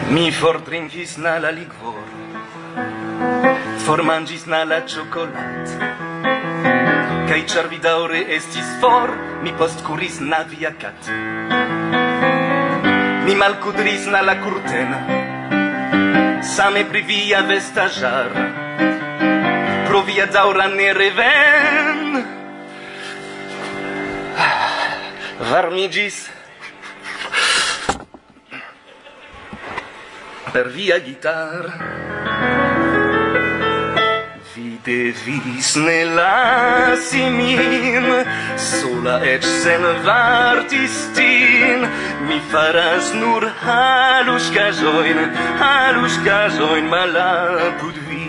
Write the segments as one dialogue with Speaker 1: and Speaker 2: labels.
Speaker 1: Mi fortrinkis na la ligvor, formangis na la ciocolat, kai char vi daure estis for, mi postcuris na via cat. Mi malkudris na la curtena, same pri via vestajar, pro via daura ne reven. Varmigis per via guitar. Vi devis ne lasi min sola ec sen vartistin. Mi faras nur haluskaĵojn malapud vi.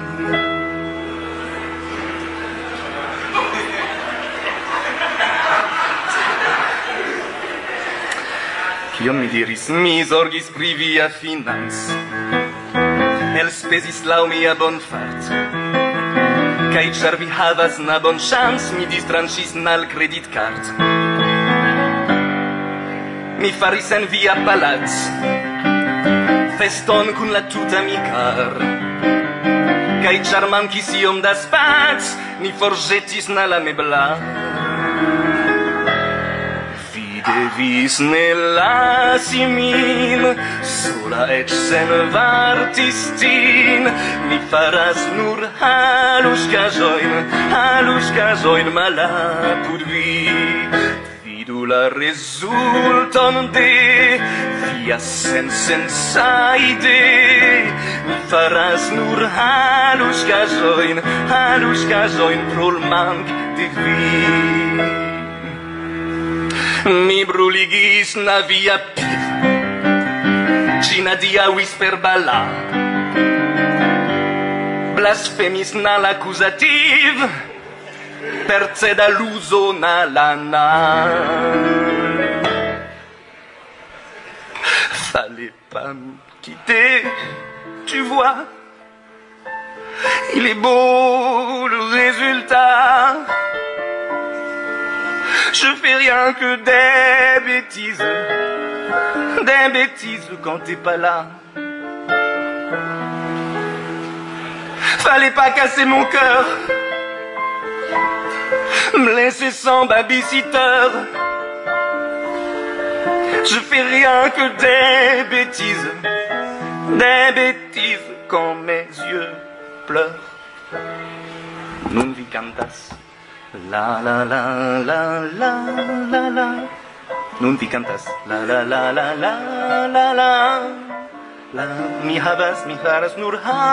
Speaker 1: Kion mi diris? Mi zorgis pri via finanz, elspesis laŭ mia bonfart, kaj ĉar vi havas na bonŝans, mi distranĉis nal kreditkart. Mi faris en via palac feston kun la tuta mi kar, kaj ĉar mankis iom da spac, mi forĵetis na la meblar. Devis ne lasi min sola ec sen vartistin. Mi faras nur haluskaĵojn malapud vi. Vidu la rezulton de via sensenca idee. Mi faras nur haluskaĵojn pro l mank de vi. Mi bruligis na via piv, cina diauis per balla, blasfemis na l'accusativ, perceda l'uso na lana. Fallait pas me quitter, tu vois, il est beau le résultat. Je fais rien que des bêtises quand t'es pas là. Fallait pas casser mon cœur, me laisser sans babysitter. Je fais rien que des bêtises quand mes yeux pleurent. Nun vi cantas. La la la la la la la. Nun vi cantas. La la la la la la la. La mi faras nur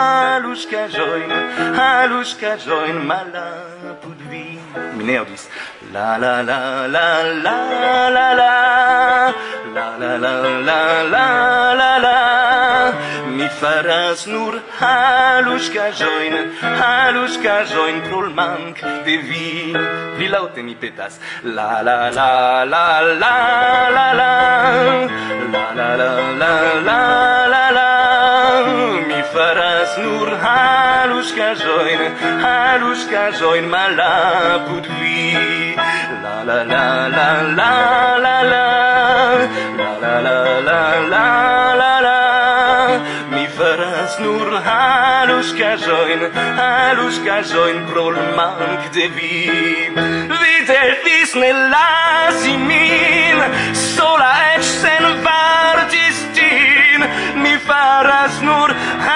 Speaker 1: haluskaĵojn malapud vi. Mi ne aŭdis. La la la la la la la. La la la la la la la. Mi faras nur haluskaĵojn pro l mank de vi. Vi laŭte mi petas. La la la la la la la. La la la la la la la. Mi faras nur haluskaĵojn malapud vi. La la la la la la la. La la la la la la la. Mi faras nur haluskaĵojn pro l mank de vi. Vi devis ne lasi min sola ec sen vartistin. Mi faras nur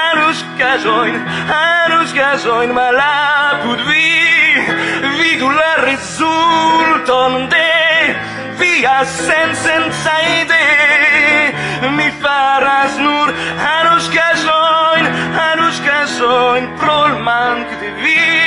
Speaker 1: haluskaĵojn malapud vi. Vidu la rezulton de via sensenca idee. Mi faras nur haluskaĵojn pro l mank de vi.